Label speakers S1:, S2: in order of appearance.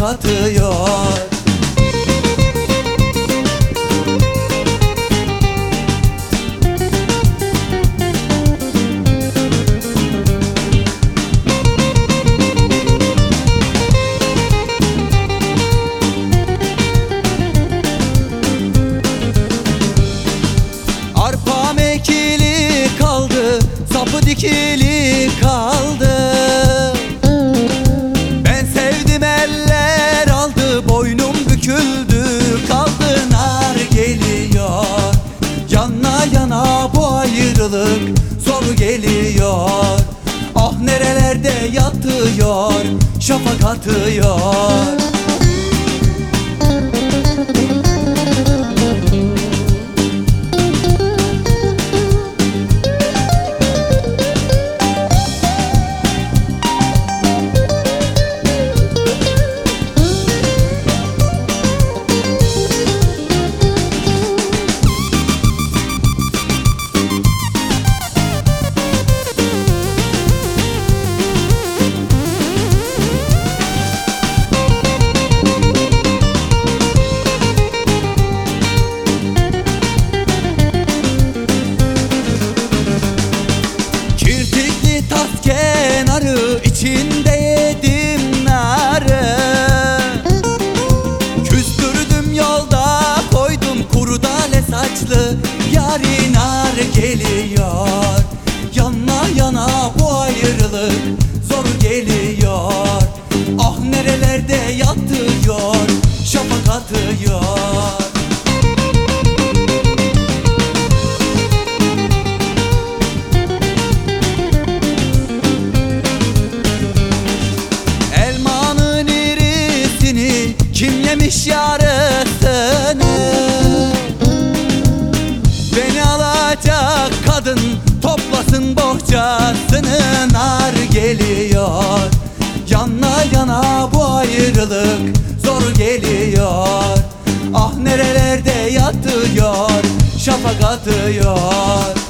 S1: şafak atıyor. Arpam ekili kaldı, sapı dikili kaldı. Ben sevdim eller aldı, boynum büküldü kaldı. Nar geliyor, yana yana bu ayrılık zor geliyor. Ah nerelerde yatıyor, şafak atıyor. Tas kenarı içinde yedim narı. Küstürdüm yolda koydum kuru dale saçlı yari. Nar geliyor, yana yana bu ayrılık zor geliyor. Ah nerelerde yatıyor, şafak atıyor. Kim yemiş yarısını? Beni alacak kadın toplasın bohçasını. Nar geliyor, yana yana bu ayrılık zor geliyor. Ah nerelerde yatıyor, şafak atıyor.